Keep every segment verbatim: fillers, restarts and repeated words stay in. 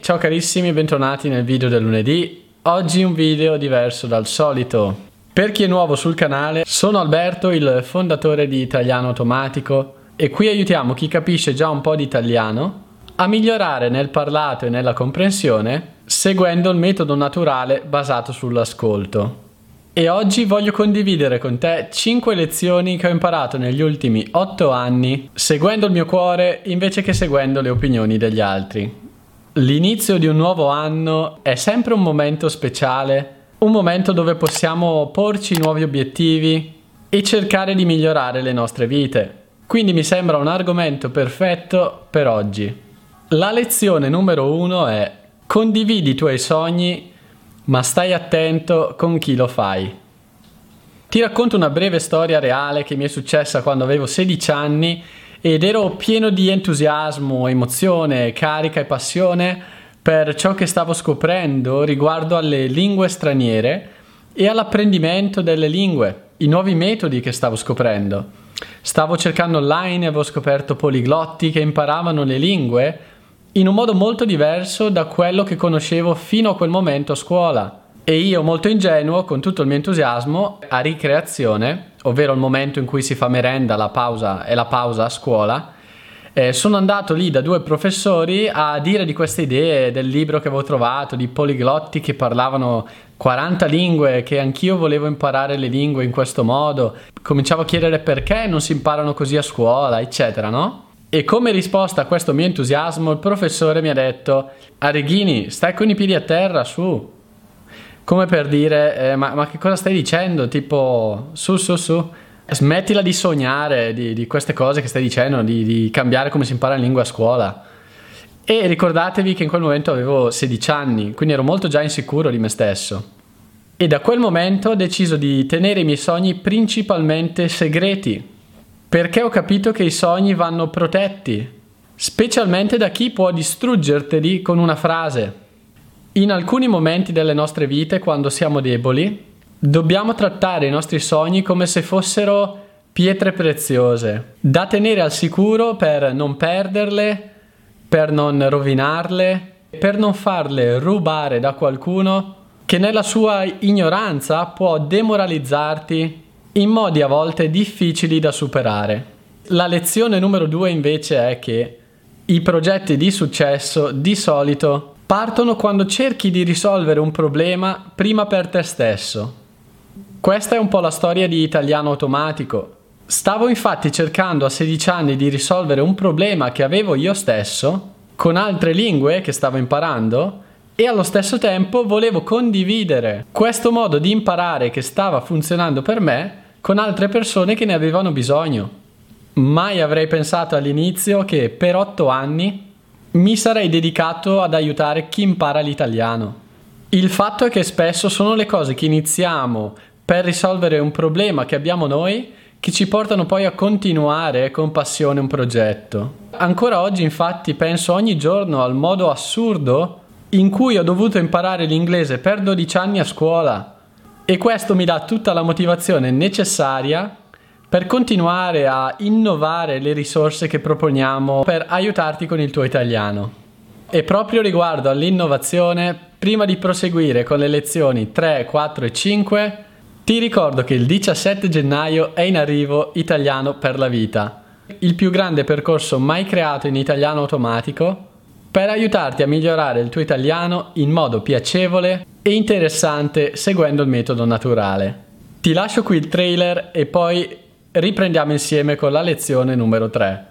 Ciao carissimi, bentornati nel video del lunedì. Oggi un video diverso dal solito. Per chi è nuovo sul canale, sono Alberto, il fondatore di Italiano Automatico, e qui aiutiamo chi capisce già un po' di italiano a migliorare nel parlato e nella comprensione seguendo il metodo naturale basato sull'ascolto. E oggi voglio condividere con te cinque lezioni che ho imparato negli ultimi otto anni seguendo il mio cuore invece che seguendo le opinioni degli altri. L'inizio di un nuovo anno è sempre un momento speciale, un momento dove possiamo porci nuovi obiettivi e cercare di migliorare le nostre vite. Quindi mi sembra un argomento perfetto per oggi. La lezione numero uno è: condividi i tuoi sogni, ma stai attento con chi lo fai. Ti racconto una breve storia reale che mi è successa quando avevo sedici anni ed ero pieno di entusiasmo, emozione, carica e passione per ciò che stavo scoprendo riguardo alle lingue straniere e all'apprendimento delle lingue, i nuovi metodi che stavo scoprendo. Stavo cercando online e avevo scoperto poliglotti che imparavano le lingue in un modo molto diverso da quello che conoscevo fino a quel momento a scuola. E io, molto ingenuo, con tutto il mio entusiasmo, a ricreazione, ovvero il momento in cui si fa merenda, la pausa e la pausa a scuola, eh, sono andato lì da due professori a dire di queste idee, del libro che avevo trovato, di poliglotti che parlavano quaranta lingue, che anch'io volevo imparare le lingue in questo modo. Cominciavo a chiedere perché non si imparano così a scuola, eccetera, no? E come risposta a questo mio entusiasmo, il professore mi ha detto: Areghini, stai con i piedi a terra, su. Come per dire, eh, ma, ma che cosa stai dicendo? Tipo, su, su, su. Smettila di sognare di, di queste cose che stai dicendo, di, di cambiare come si impara la lingua a scuola. E ricordatevi che in quel momento avevo sedici anni, quindi ero molto già insicuro di me stesso. E da quel momento ho deciso di tenere i miei sogni principalmente segreti, perché ho capito che i sogni vanno protetti, specialmente da chi può distruggerteli con una frase. In alcuni momenti delle nostre vite, quando siamo deboli, dobbiamo trattare i nostri sogni come se fossero pietre preziose, da tenere al sicuro per non perderle, per non rovinarle, per non farle rubare da qualcuno che nella sua ignoranza può demoralizzarti in modi a volte difficili da superare. La lezione numero due invece è che i progetti di successo di solito partono quando cerchi di risolvere un problema prima per te stesso. Questa è un po' la storia di Italiano Automatico. Stavo infatti cercando a sedici anni di risolvere un problema che avevo io stesso, con altre lingue che stavo imparando, e allo stesso tempo volevo condividere questo modo di imparare che stava funzionando per me con altre persone che ne avevano bisogno. Mai avrei pensato all'inizio che per otto anni mi sarei dedicato ad aiutare chi impara l'italiano. Il fatto è che spesso sono le cose che iniziamo per risolvere un problema che abbiamo noi che ci portano poi a continuare con passione un progetto. Ancora oggi infatti penso ogni giorno al modo assurdo in cui ho dovuto imparare l'inglese per dodici anni a scuola, e questo mi dà tutta la motivazione necessaria per continuare a innovare le risorse che proponiamo per aiutarti con il tuo italiano. E proprio riguardo all'innovazione, prima di proseguire con le lezioni tre, quattro e cinque, ti ricordo che il diciassette gennaio è in arrivo Italiano per la Vita, il più grande percorso mai creato in italiano automatico per aiutarti a migliorare il tuo italiano in modo piacevole e interessante seguendo il metodo naturale. Ti lascio qui il trailer e poi riprendiamo insieme con la lezione numero tre.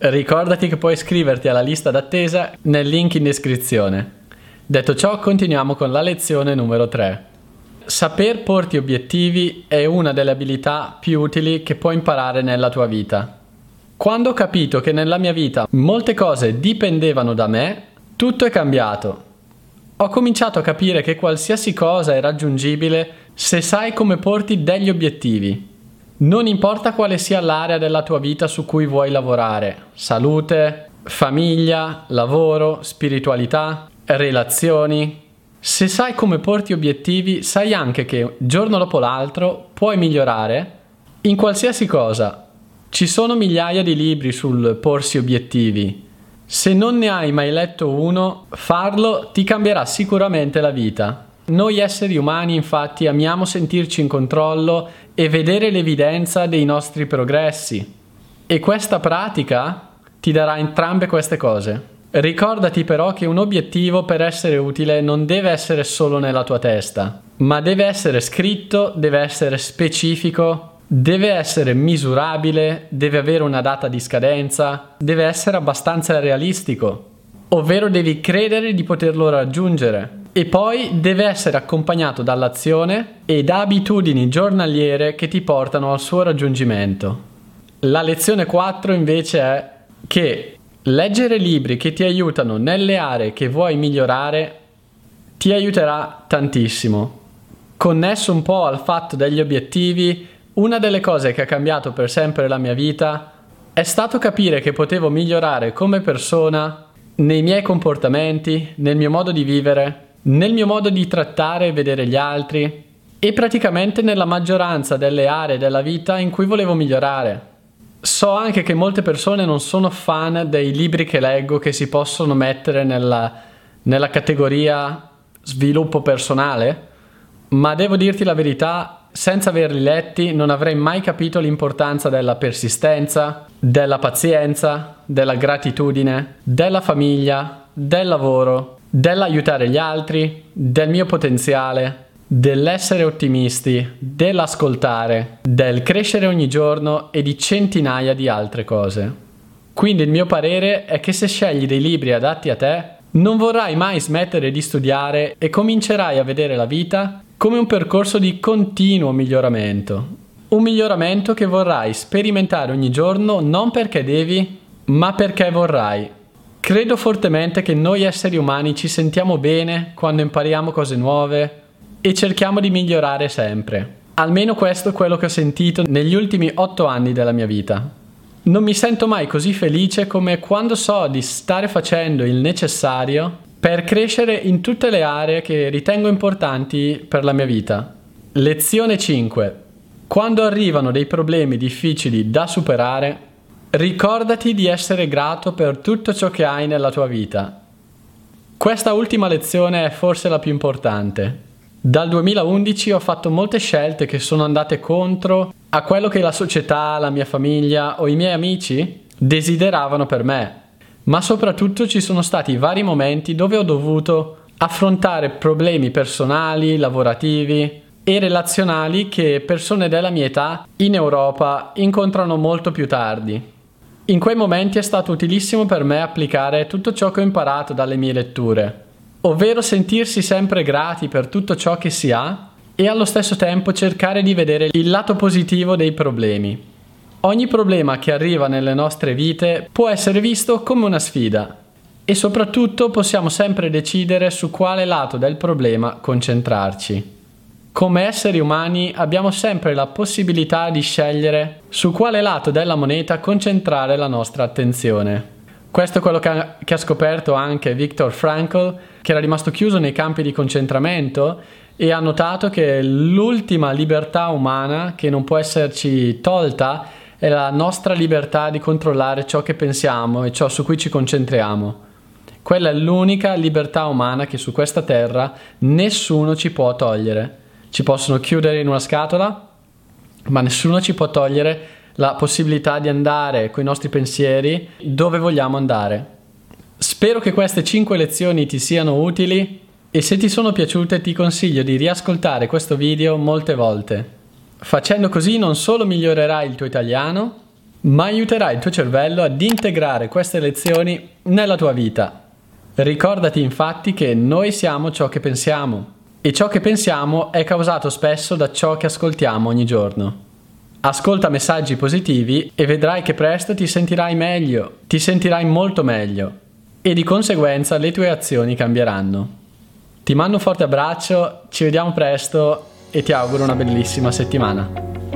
Ricordati che puoi iscriverti alla lista d'attesa nel link in descrizione. Detto ciò, continuiamo con la lezione numero tre. Saper porti obiettivi è una delle abilità più utili che puoi imparare nella tua vita. Quando ho capito che nella mia vita molte cose dipendevano da me, tutto è cambiato. Ho cominciato a capire che qualsiasi cosa è raggiungibile se sai come porti degli obiettivi. Non importa quale sia l'area della tua vita su cui vuoi lavorare: salute, famiglia, lavoro, spiritualità, relazioni. Se sai come porti obiettivi, sai anche che giorno dopo l'altro puoi migliorare in qualsiasi cosa. Ci sono migliaia di libri sul porsi obiettivi. Se non ne hai mai letto uno, farlo ti cambierà sicuramente la vita. Noi esseri umani, infatti, amiamo sentirci in controllo e vedere l'evidenza dei nostri progressi. E questa pratica ti darà entrambe queste cose. Ricordati però che un obiettivo, per essere utile, non deve essere solo nella tua testa, ma deve essere scritto, deve essere specifico, deve essere misurabile, deve avere una data di scadenza, deve essere abbastanza realistico, ovvero devi credere di poterlo raggiungere. E poi deve essere accompagnato dall'azione e da abitudini giornaliere che ti portano al suo raggiungimento. La lezione quattro invece è che leggere libri che ti aiutano nelle aree che vuoi migliorare ti aiuterà tantissimo. Connesso un po' al fatto degli obiettivi, una delle cose che ha cambiato per sempre la mia vita è stato capire che potevo migliorare come persona nei miei comportamenti, nel mio modo di vivere, nel mio modo di trattare e vedere gli altri e praticamente nella maggioranza delle aree della vita in cui volevo migliorare. So anche che molte persone non sono fan dei libri che leggo che si possono mettere nella, nella categoria sviluppo personale, ma devo dirti la verità, senza averli letti non avrei mai capito l'importanza della persistenza, della pazienza, della gratitudine, della famiglia, del lavoro, dell'aiutare gli altri, del mio potenziale, dell'essere ottimisti, dell'ascoltare, del crescere ogni giorno e di centinaia di altre cose. Quindi il mio parere è che se scegli dei libri adatti a te, non vorrai mai smettere di studiare e comincerai a vedere la vita come un percorso di continuo miglioramento. Un miglioramento che vorrai sperimentare ogni giorno non perché devi, ma perché vorrai. Credo fortemente che noi esseri umani ci sentiamo bene quando impariamo cose nuove e cerchiamo di migliorare sempre. Almeno questo è quello che ho sentito negli ultimi otto anni della mia vita. Non mi sento mai così felice come quando so di stare facendo il necessario per crescere in tutte le aree che ritengo importanti per la mia vita. Lezione cinque. Quando arrivano dei problemi difficili da superare, ricordati di essere grato per tutto ciò che hai nella tua vita. Questa ultima lezione è forse la più importante. Dal duemilaundici ho fatto molte scelte che sono andate contro a quello che la società, la mia famiglia o i miei amici desideravano per me. Ma soprattutto ci sono stati vari momenti dove ho dovuto affrontare problemi personali, lavorativi e relazionali che persone della mia età in Europa incontrano molto più tardi. In quei momenti è stato utilissimo per me applicare tutto ciò che ho imparato dalle mie letture, ovvero sentirsi sempre grati per tutto ciò che si ha e allo stesso tempo cercare di vedere il lato positivo dei problemi. Ogni problema che arriva nelle nostre vite può essere visto come una sfida e soprattutto possiamo sempre decidere su quale lato del problema concentrarci. Come esseri umani abbiamo sempre la possibilità di scegliere su quale lato della moneta concentrare la nostra attenzione. Questo è quello che ha, che ha scoperto anche Viktor Frankl, che era rimasto chiuso nei campi di concentramento e ha notato che l'ultima libertà umana che non può esserci tolta è la nostra libertà di controllare ciò che pensiamo e ciò su cui ci concentriamo. Quella è l'unica libertà umana che su questa terra nessuno ci può togliere. Ci possono chiudere in una scatola, ma nessuno ci può togliere la possibilità di andare con i nostri pensieri dove vogliamo andare. Spero che queste cinque lezioni ti siano utili e se ti sono piaciute ti consiglio di riascoltare questo video molte volte. Facendo così non solo migliorerai il tuo italiano, ma aiuterai il tuo cervello ad integrare queste lezioni nella tua vita. Ricordati infatti che noi siamo ciò che pensiamo e ciò che pensiamo è causato spesso da ciò che ascoltiamo ogni giorno. Ascolta messaggi positivi e vedrai che presto ti sentirai meglio, ti sentirai molto meglio e di conseguenza le tue azioni cambieranno. Ti mando un forte abbraccio, ci vediamo presto e ti auguro una bellissima settimana.